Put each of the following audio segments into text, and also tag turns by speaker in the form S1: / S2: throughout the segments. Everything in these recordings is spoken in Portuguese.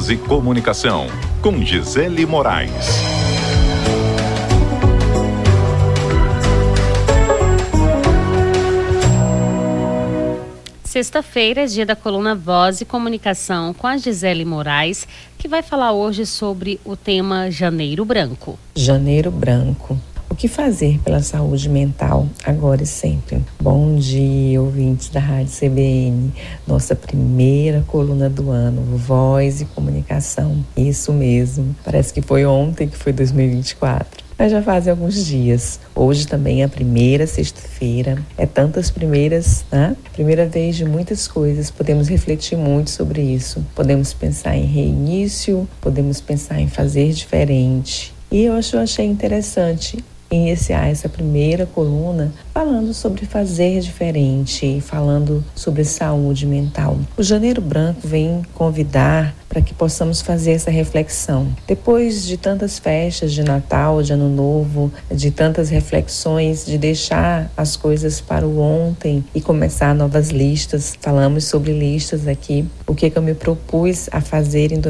S1: Voz e Comunicação, com Gisele Moraes.
S2: Sexta-feira é dia da coluna Voz e Comunicação com a Gisele Moraes, que vai falar hoje sobre o tema Janeiro Branco.
S3: Janeiro Branco. O que fazer pela saúde mental agora e sempre? Bom dia, ouvintes da Rádio CBN. Nossa primeira coluna do ano, Voz e Comunicação. Isso mesmo, parece que foi ontem que foi 2024. Mas já fazem alguns dias. Hoje também é a primeira sexta-feira. É tantas primeiras, né? Primeira vez de muitas coisas. Podemos refletir muito sobre isso. Podemos pensar em reinício, podemos pensar em fazer diferente. E eu achei interessante iniciar essa primeira coluna falando sobre fazer diferente, falando sobre saúde mental. O Janeiro Branco vem convidar para que possamos fazer essa reflexão. Depois de tantas festas de Natal, de Ano Novo, de tantas reflexões, de deixar as coisas para o ontem e começar novas listas, falamos sobre listas aqui, o que eu me propus a fazer em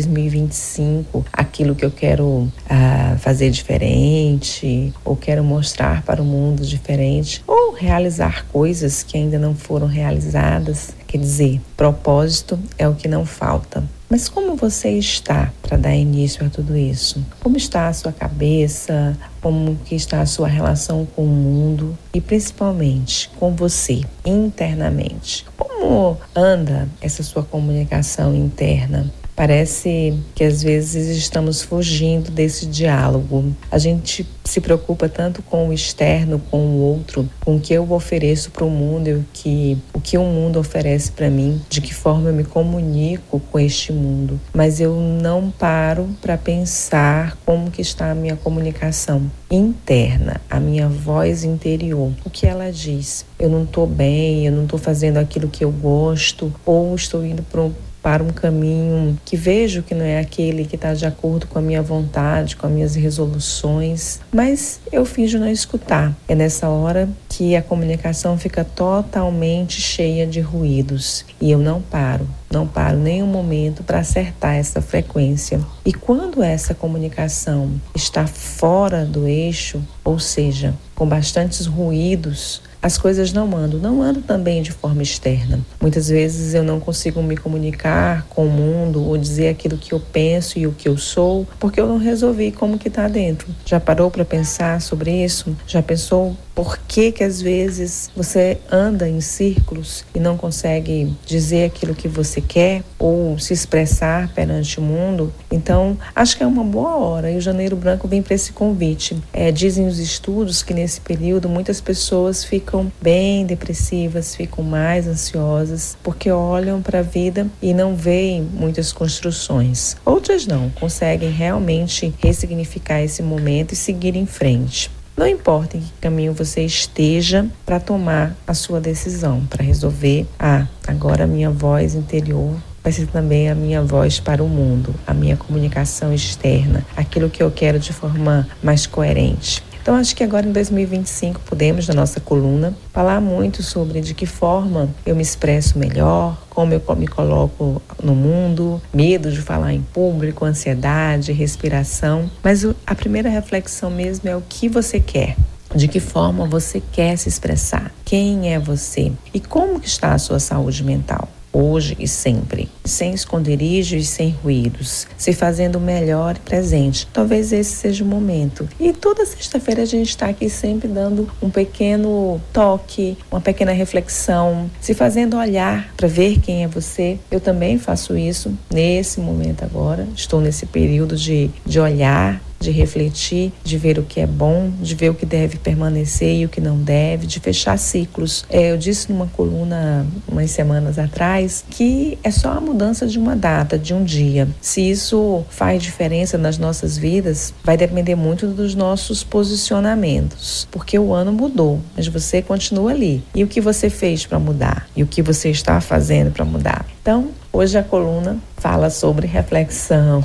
S3: 2025, aquilo que eu quero fazer diferente, ou quero mostrar para o mundo diferente, ou realizar coisas que ainda não foram realizadas. Quer dizer, propósito é o que não falta. Mas como você está para dar início a tudo isso? Como está a sua cabeça? Como que está a sua relação com o mundo? E principalmente com você, internamente. Como anda essa sua comunicação interna? Parece que às vezes estamos fugindo desse diálogo. A gente se preocupa tanto com o externo, com o outro, com o que eu ofereço para o mundo e o que o mundo oferece para mim, de que forma eu me comunico com este mundo. Mas eu não paro para pensar como que está a minha comunicação interna, a minha voz interior. O que ela diz? Eu não estou bem, eu não estou fazendo aquilo que eu gosto, ou estou indo para um caminho que vejo que não é aquele que está de acordo com a minha vontade, com as minhas resoluções, mas eu finjo não escutar. É nessa hora que a comunicação fica totalmente cheia de ruídos e eu não paro nenhum momento para acertar essa frequência. E quando essa comunicação está fora do eixo, ou seja, com bastantes ruídos, as coisas não andam também de forma externa. Muitas vezes eu não consigo me comunicar com o mundo ou dizer aquilo que eu penso e o que eu sou, porque eu não resolvi como que está dentro. Já parou para pensar sobre isso? Já pensou por que às vezes você anda em círculos e não consegue dizer aquilo que você quer ou se expressar perante o mundo? Então, acho que é uma boa hora e o Janeiro Branco vem para esse convite. Dizem os estudos que nesse período muitas pessoas ficam bem depressivas, ficam mais ansiosas, porque olham para a vida e não veem muitas construções. Outras não, conseguem realmente ressignificar esse momento e seguir em frente. Não importa em que caminho você esteja para tomar a sua decisão, para resolver, agora a minha voz interior vai ser também a minha voz para o mundo, a minha comunicação externa, aquilo que eu quero de forma mais coerente. Então, acho que agora em 2025 podemos, na nossa coluna, falar muito sobre de que forma eu me expresso melhor, como eu me coloco no mundo, medo de falar em público, ansiedade, respiração. Mas a primeira reflexão mesmo é o que você quer. De que forma você quer se expressar? Quem é você? E como que está a sua saúde mental? Hoje e sempre, sem esconderijos e sem ruídos, se fazendo melhor e presente. Talvez esse seja o momento. E toda sexta-feira a gente está aqui sempre dando um pequeno toque, uma pequena reflexão, se fazendo olhar para ver quem é você. Eu também faço isso nesse momento agora. Estou nesse período de olhar, de refletir, de ver o que é bom, de ver o que deve permanecer e o que não deve, de fechar ciclos. Eu disse numa coluna umas semanas atrás que é só a mudança de uma data, de um dia. Se isso faz diferença nas nossas vidas, vai depender muito dos nossos posicionamentos, porque o ano mudou, mas você continua ali. E o que você fez para mudar? E o que você está fazendo para mudar? Então, hoje a coluna fala sobre reflexão.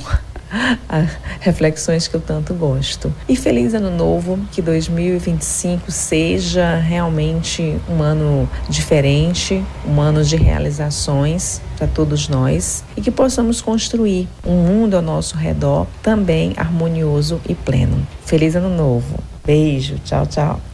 S3: reflexões que eu tanto gosto. E feliz ano novo, que 2025 seja realmente um ano diferente, um ano de realizações para todos nós e que possamos construir um mundo ao nosso redor também harmonioso e pleno. Feliz ano novo. Beijo, tchau, tchau.